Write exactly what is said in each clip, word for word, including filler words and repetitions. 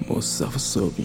مصطفی صبحی.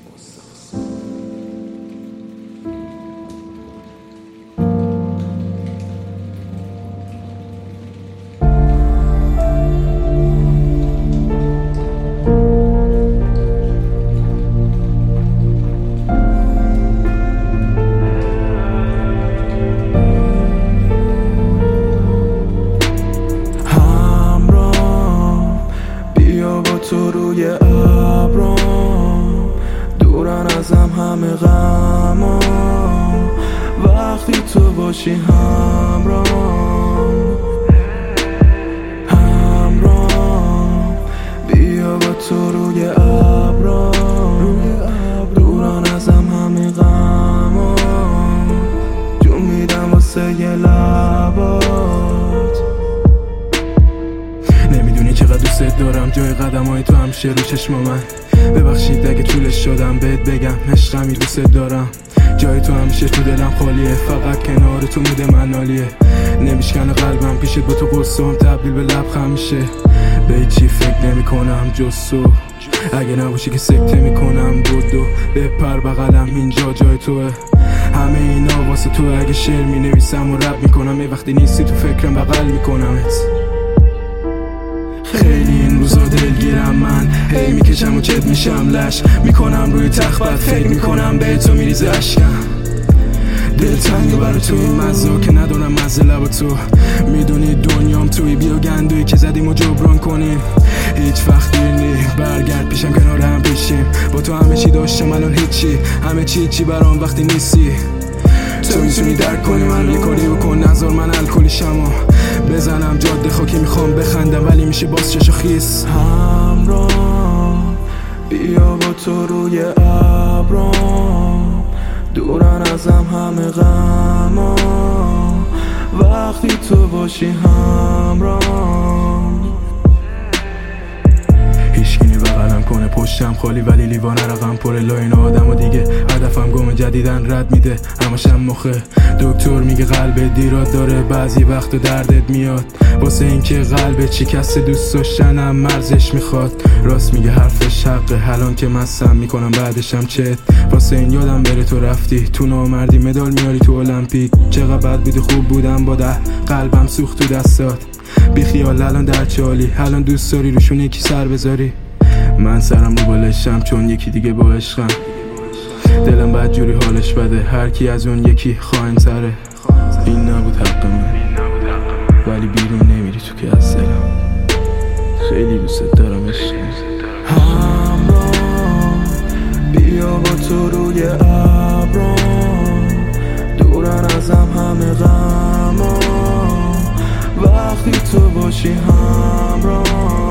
تو روی ابرام دورن ازم همه غما، وقتی تو باشی همرام همرام بیا با تو روی ابرام دورن ازم همه غما، جون میدم واسه یه لبات. نمیدونی چقدر دوست دارم، جای قدم های تو همیشه رو چشم من. ببخشید اگه طولش شدم بهت بگم عشقمی دوست دارم. جای تو همیشه تو دلم خالیه، فقط کنار تو موده من عالیه. نمیشکنه قلبم پیشت، با تو قصهم تبدیل به لبخند میشه. به چی فکر نمی کنم جز تو، اگه نباشی که سکته میکنم. بودو بپر بغلم، اینجا جای توه. همه اینا واسه تو، اگه شعر می نویسم و رپ میکنم، ای وقتی نیستی تو فکرم بغل میکنمت. خیلی این روزا دلگیرم من، هی میکشم و چت میشم لش میکنم روی تخت، بعد فکر میکنم به تو میریزه اشکم. دل تنگه برای تو این مزا که ندارم مزه لب تو. میدونی دنیام توی بیا گندوی که زدیم و جبران کنیم. هیچ وقت دیر نی برگرد پیشم، کنار هم پیشیم. با تو همه چی داشتم الان هیچی، همه چی چی برام وقتی نیستی. تو میتونی درک کنی من، یه کاری بکن نذار من الکلیشمو بزنم جاده خاکی. میخوام بخندم ولی میشه باز چشو خیس. همراه بیا با تو روی ابرام دورن ازم همه غما، وقتی تو باشی همراه. هیچکی بغلم کنه پشتم خالی ولی لیوان رقم پر لاین آدم و دیگه هدفم گم جدیدن رد میده همشم مخه. دکتر میگه قلب دیرات داره، بعضی وقت دردت میاد واسه اینکه قلب شکست دوست داشتنم مرزش میخواد. راست میگه حرفش حقه، الان که مستم میکنم بعدشم چت. واسه این یادم بره تو رفتی تو نامردی، مدال میاری تو المپیک. چقدر بد بودی خوب بودم با ده قلبم سوخت تو دستات. بی خیال الان در چالی، الان دوست داری روشون یکی سر بذاری. من سرم رو بالشم چون یکی دیگه با عشقم. دلم بد جوری حالش بده، هر کی از اون یکی خواهن تره. این نبود حق من ولی بیرون نمیری تو که از دلم. خیلی دوست دارم عشقم. همراه بیا با تو روی ابرام دورن ازم همه غما، وقتی تو باشی همراه.